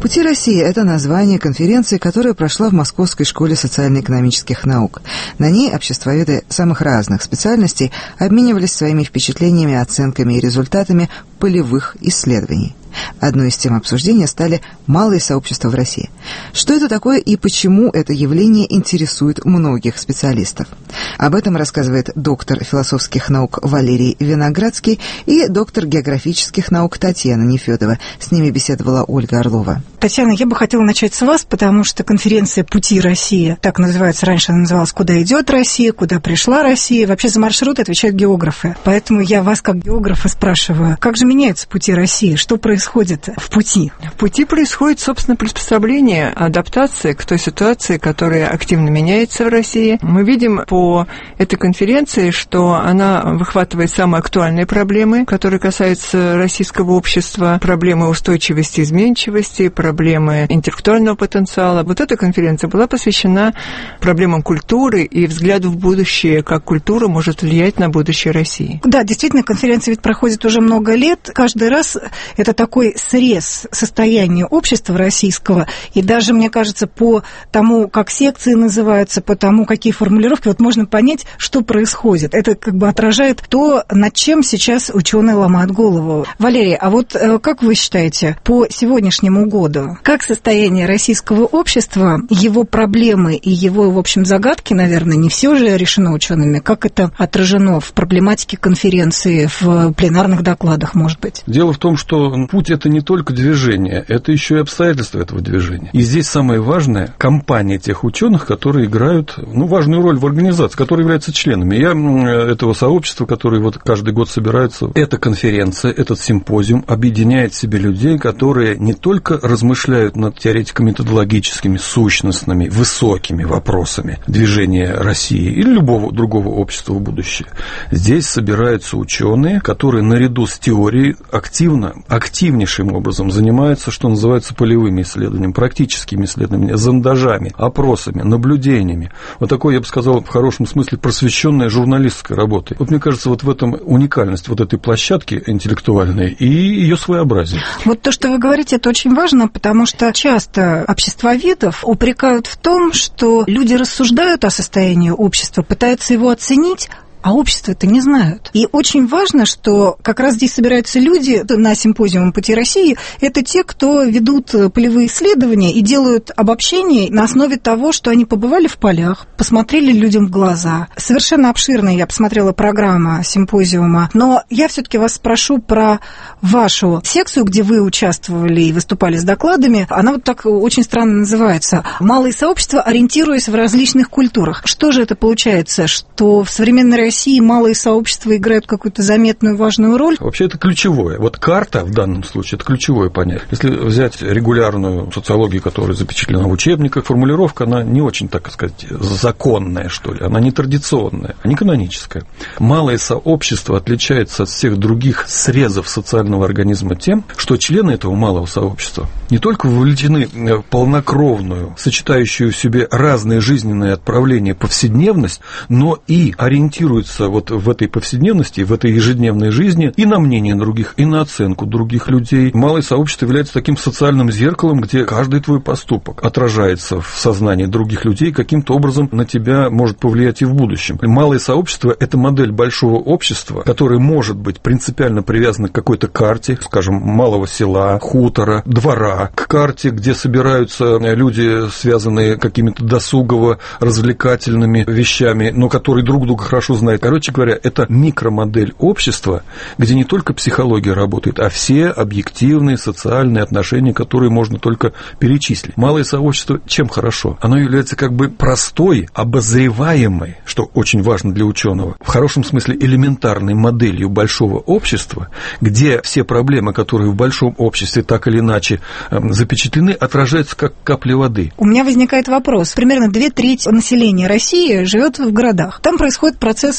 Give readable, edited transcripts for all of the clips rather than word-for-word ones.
«Пути России» — это название конференции, которая прошла в Московской школе социально-экономических наук. На ней обществоведы самых разных специальностей обменивались своими впечатлениями, оценками и результатами полевых исследований. Одной из тем обсуждения стали малые сообщества в России. Что это такое и почему это явление интересует многих специалистов? Об этом рассказывает доктор философских наук Валерий Виноградский и доктор географических наук Татьяна Нефёдова. С ними беседовала Ольга Орлова. Татьяна, я бы хотела начать с вас, потому что конференция «Пути России», так называется, раньше она называлась «Куда идет Россия?», «Куда пришла Россия?». Вообще за маршрут отвечают географы. Поэтому я вас, как географа, спрашиваю, как же меняются пути России? Что происходит в пути? В пути происходит, собственно, приспособление, адаптация к той ситуации, которая активно меняется в России. Мы видим по этой конференции, что она выхватывает самые актуальные проблемы, которые касаются российского общества, проблемы устойчивости, изменчивости, проблемы интеллектуального потенциала. Вот эта конференция была посвящена проблемам культуры и взгляду в будущее, как культура может влиять на будущее России. Да, действительно, конференция ведь проходит уже много лет. Каждый раз это такой срез состояния общества российского, и даже, мне кажется, по тому, как секции называются, по тому, какие формулировки, вот можно понять, что происходит. Это как бы отражает то, над чем сейчас ученые ломают голову. Валерий, а вот как вы считаете, по сегодняшнему году, как состояние российского общества, его проблемы и его, в общем, загадки, наверное, не все же решено учеными, как это отражено в проблематике конференции, в пленарных докладах, может быть? Дело в том, что путь – это не только движение, это еще и обстоятельства этого движения. И здесь самое важное – компания тех ученых, которые играют важную роль в организации, которые являются членами. Я этого сообщества, которые вот каждый год собираются, эта конференция, этот симпозиум объединяет в себе людей, которые не только размышляют над теоретико-методологическими, сущностными, высокими вопросами движения России или любого другого общества в будущее. Здесь собираются ученые, которые наряду с теорией активнейшим образом занимаются, что называется, полевыми исследованиями, практическими исследованиями, зондажами, опросами, наблюдениями. Вот такой, я бы сказал, в хорошем смысле просвещенной журналистской работой. Вот мне кажется, вот в этом уникальность вот этой площадки интеллектуальной и ее своеобразие. Вот то, что вы говорите, это очень важно, потому что часто обществоведов упрекают в том, что люди рассуждают о состоянии общества, пытаются его оценить, а общество-то не знают. И очень важно, что как раз здесь собираются люди на симпозиуме «Пути России». Это те, кто ведут полевые исследования и делают обобщения на основе того, что они побывали в полях, посмотрели людям в глаза. Совершенно обширная, я посмотрела, программа симпозиума. Но я все-таки вас спрошу про вашу секцию, где вы участвовали и выступали с докладами. Она вот так очень странно называется «Малые сообщества, ориентируясь в различных культурах». Что же это получается, что в современной России малые сообщества играют какую-то заметную важную роль? Вообще это ключевое. Вот карта в данном случае – это ключевое понятие. Если взять регулярную социологию, которая запечатлена в учебниках, формулировка, она не очень, так сказать, законная, что ли. Она не традиционная, не каноническая. Малое сообщество отличается от всех других срезов социального организма тем, что члены этого малого сообщества не только вовлечены в полнокровную, сочетающую в себе разные жизненные отправления повседневность, но и ориентируются вот в этой повседневности, в этой ежедневной жизни и на мнение других, и на оценку других людей. Малое сообщество является таким социальным зеркалом, где каждый твой поступок отражается в сознании других людей, каким-то образом на тебя может повлиять и в будущем. Малое сообщество – это модель большого общества, которое может быть принципиально привязано к какой-то карте, скажем, малого села, хутора, двора, к карте, где собираются люди, связанные какими-то досугово-развлекательными вещами, но которые друг друга хорошо знают. Короче говоря, это микромодель общества, где не только психология работает, а все объективные социальные отношения, которые можно только перечислить. Малое сообщество чем хорошо? Оно является как бы простой, обозреваемой, что очень важно для ученого, в хорошем смысле элементарной моделью большого общества, где все проблемы, которые в большом обществе так или иначе запечатлены, отражаются как капли воды. У меня возникает вопрос. Примерно 2/3 населения России живет в городах. Там происходит процесс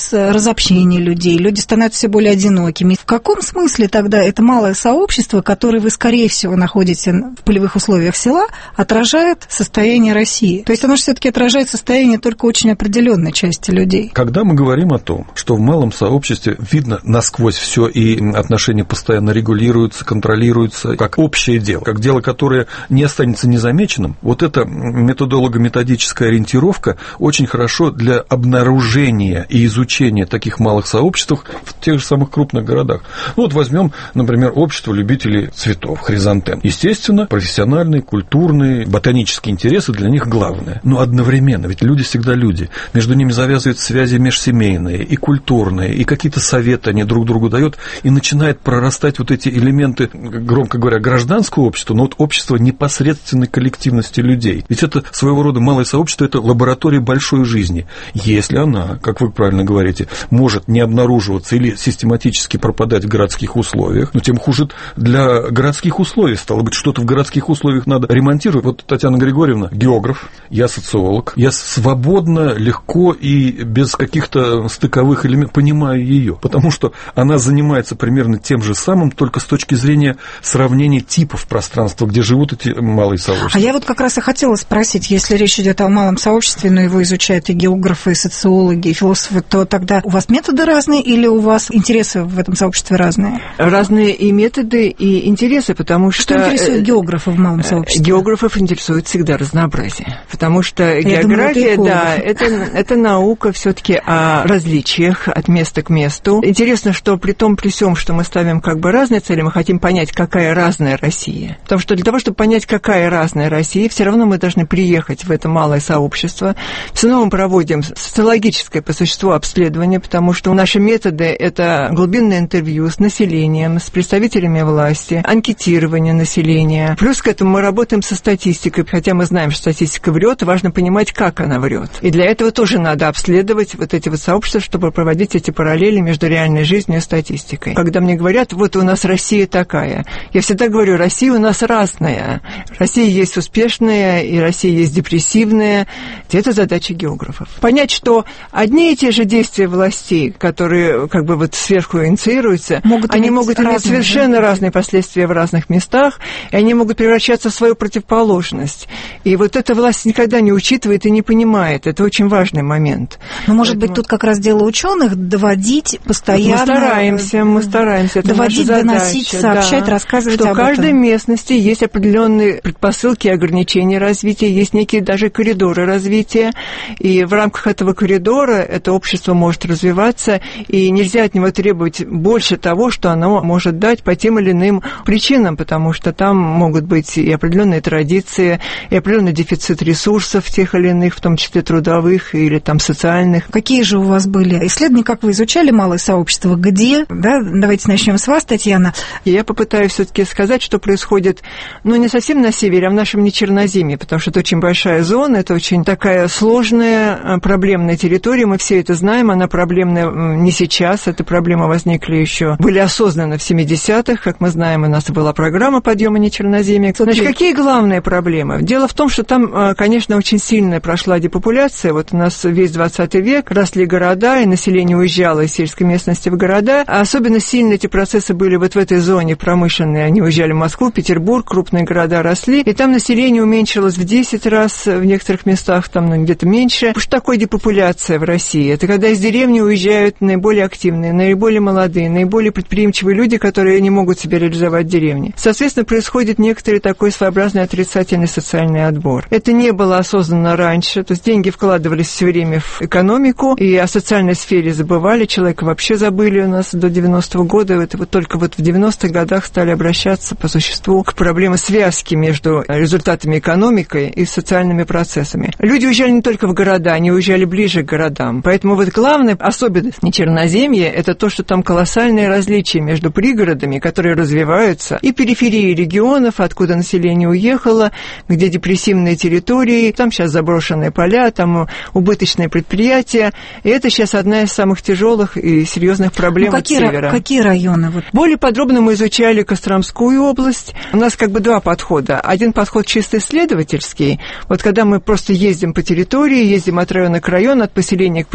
процесс разобщения людей, люди становятся все более одинокими. В каком смысле тогда это малое сообщество, которое вы, скорее всего, находите в полевых условиях села, отражает состояние России? То есть оно же все-таки отражает состояние только очень определенной части людей. Когда мы говорим о том, что в малом сообществе видно насквозь все и отношения постоянно регулируются, контролируются, как общее дело, как дело, которое не останется незамеченным, вот эта методолого-методическая ориентировка очень хорошо для обнаружения и изучения таких малых сообществ в тех же самых крупных городах. Ну, вот возьмем, например, общество любителей цветов, хризантем. Естественно, профессиональные, культурные, ботанические интересы для них главное. Но одновременно, ведь люди всегда люди. Между ними завязываются связи межсемейные и культурные, и какие-то советы они друг другу дают, и начинает прорастать вот эти элементы, громко говоря, гражданского общества, но вот общество непосредственной коллективности людей. Ведь это своего рода малое сообщество, это лаборатория большой жизни. Если она, как вы правильно говорите, может не обнаруживаться или систематически пропадать в городских условиях, но тем хуже для городских условий. Стало быть, что-то в городских условиях надо ремонтировать. Вот Татьяна Григорьевна географ, я социолог, я свободно, легко и без каких-то стыковых элементов понимаю ее, потому что она занимается примерно тем же самым, только с точки зрения сравнения типов пространства, где живут эти малые сообщества. А я вот как раз и хотела спросить, если речь идет о малом сообществе, но его изучают и географы, и социологи, и философы, то тогда у вас методы разные или у вас интересы в этом сообществе разные? Разные и методы, и интересы, потому что... Что интересует географов в малом сообществе? Географов интересует всегда разнообразие, потому что география, да, это наука все-таки о различиях от места к месту. Интересно, что при всем, что мы ставим как бы разные цели, мы хотим понять, какая разная Россия. Потому что для того, чтобы понять, какая разная Россия, все равно мы должны приехать в это малое сообщество. Все равно мы проводим социологическое по существу обследование, потому что наши методы – это глубинное интервью с населением, с представителями власти, анкетирование населения. Плюс к этому мы работаем со статистикой, хотя мы знаем, что статистика врет, важно понимать, как она врет. И для этого тоже надо обследовать вот эти вот сообщества, чтобы проводить эти параллели между реальной жизнью и статистикой. Когда мне говорят, вот у нас Россия такая, я всегда говорю, Россия у нас разная. Россия есть успешная, и Россия есть депрессивная. Это задача географов. Понять, что одни и те же действия властей, которые как бы вот сверху инициируются, они могут иметь совершенно разные последствия в разных местах, и они могут превращаться в свою противоположность. И вот эта власть никогда не учитывает и не понимает. Это очень важный момент. Но, может быть, тут как раз дело ученых доводить постоянно... Мы стараемся. Это доводить, доносить, сообщать, рассказывать об этом. Что в каждой местности есть определенные предпосылки и ограничения развития, есть некие даже коридоры развития, и в рамках этого коридора это общество может развиваться, и нельзя от него требовать больше того, что оно может дать по тем или иным причинам, потому что там могут быть и определенные традиции, и определенный дефицит ресурсов тех или иных, в том числе трудовых или там социальных. Какие же у вас были исследования, как вы изучали малое сообщество, где? Да? Давайте начнем с вас, Татьяна. Я попытаюсь все-таки сказать, что происходит, не совсем на севере, а в нашем Нечерноземье, потому что это очень большая зона, это очень такая сложная, проблемная территория, мы все это знаем, она проблемная не сейчас, эта проблема возникли еще, были осознаны в 70-х, как мы знаем, у нас была программа подъема Нечерноземья. Значит, какие главные проблемы? Дело в том, что там, конечно, очень сильная прошла депопуляция, вот у нас весь 20 век, росли города, и население уезжало из сельской местности в города, а особенно сильно эти процессы были вот в этой зоне промышленной, они уезжали в Москву, Петербург, крупные города росли, и там население уменьшилось в 10 раз, в некоторых местах там где-то меньше. Что такое депопуляция в России? Это когда из деревни уезжают наиболее активные, наиболее молодые, наиболее предприимчивые люди, которые не могут себя реализовать в деревне. Соответственно, происходит некоторый такой своеобразный отрицательный социальный отбор. Это не было осознанно раньше, то есть деньги вкладывались все время в экономику, и о социальной сфере забывали, человека вообще забыли у нас до 90-го года, это вот только вот в 90-х годах стали обращаться по существу к проблеме связки между результатами экономики и социальными процессами. Люди уезжали не только в города, они уезжали ближе к городам. Поэтому вот главная особенность Нечерноземья – это то, что там колоссальные различия между пригородами, которые развиваются, и периферией регионов, откуда население уехало, где депрессивные территории, там сейчас заброшенные поля, там убыточные предприятия. И это сейчас одна из самых тяжелых и серьезных проблем от севера. Какие районы? Более подробно мы изучали Костромскую область. У нас как бы два подхода. Один подход чисто исследовательский. Вот когда мы просто ездим по территории, ездим от района к району, от поселения к поселению,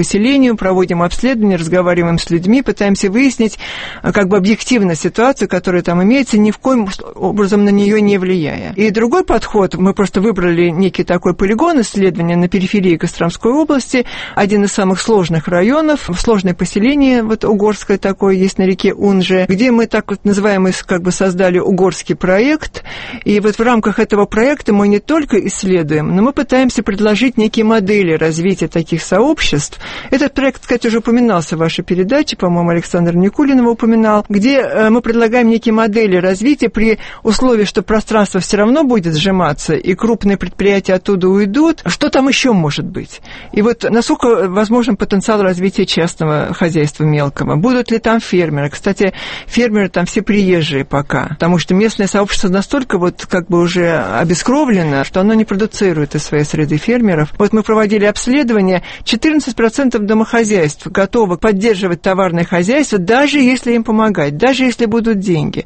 населению, проводим обследования, разговариваем с людьми, пытаемся выяснить как бы объективно ситуацию, которая там имеется, ни в коем образом на нее не влияя. И другой подход, мы просто выбрали некий такой полигон исследования на периферии Костромской области, один из самых сложных районов, сложное поселение, вот угорское такое есть на реке Унже, где мы так вот называемый как бы создали угорский проект, и вот в рамках этого проекта мы не только исследуем, но мы пытаемся предложить некие модели развития таких сообществ. Этот проект, кстати, уже упоминался в вашей передаче, по-моему, Александр Никулин его упоминал, где мы предлагаем некие модели развития при условии, что пространство все равно будет сжиматься, и крупные предприятия оттуда уйдут. Что там еще может быть? И вот насколько возможен потенциал развития частного хозяйства мелкого? Будут ли там фермеры? Кстати, фермеры там все приезжие пока, потому что местное сообщество настолько вот как бы уже обескровлено, что оно не продуцирует из своей среды фермеров. Вот мы проводили обследование, 14% домохозяйств готовы поддерживать товарное хозяйство, даже если им помогать, даже если будут деньги.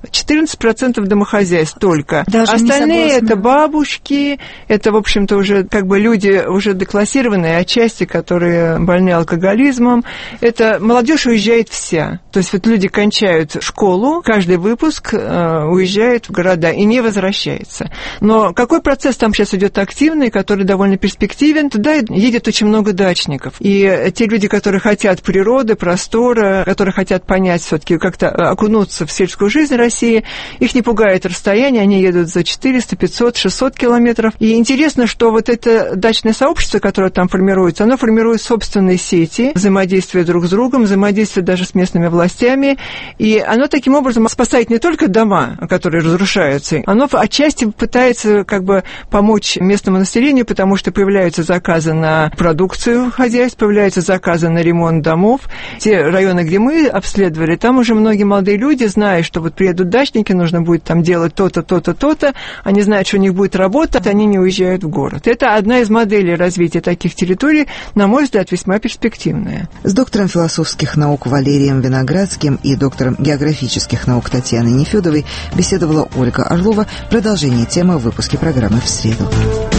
14% домохозяйств только. Даже остальные это бабушки, это, в общем-то, уже как бы люди уже деклассированные отчасти, которые больны алкоголизмом. Это молодежь уезжает вся. То есть вот люди кончают школу, каждый выпуск уезжает в города и не возвращается. Но какой процесс там сейчас идет активный, который довольно перспективен? Туда едет очень много дачников. И те люди, которые хотят природы, простора, которые хотят понять все-таки, как-то окунуться в сельскую жизнь России, их не пугает расстояние, они едут за 400, 500, 600 километров. И интересно, что вот это дачное сообщество, которое там формируется, оно формирует собственные сети, взаимодействие друг с другом, взаимодействие даже с местными властями. И оно таким образом спасает не только дома, которые разрушаются, оно отчасти пытается как бы помочь местному населению, потому что появляются заказы на продукцию хозяйств, появляются заказы на ремонт домов. Те районы, где мы обследовали, там уже многие молодые люди, зная, что вот приедут дачники, нужно будет там делать то-то, то-то, то-то, они знают, что у них будет работа, они не уезжают в город. Это одна из моделей развития таких территорий, на мой взгляд, весьма перспективная. С доктором философских наук Валерием Виноградским и доктором географических наук Татьяной Нефёдовой беседовала Ольга Орлова. Продолжение темы в выпуске программы «В среду».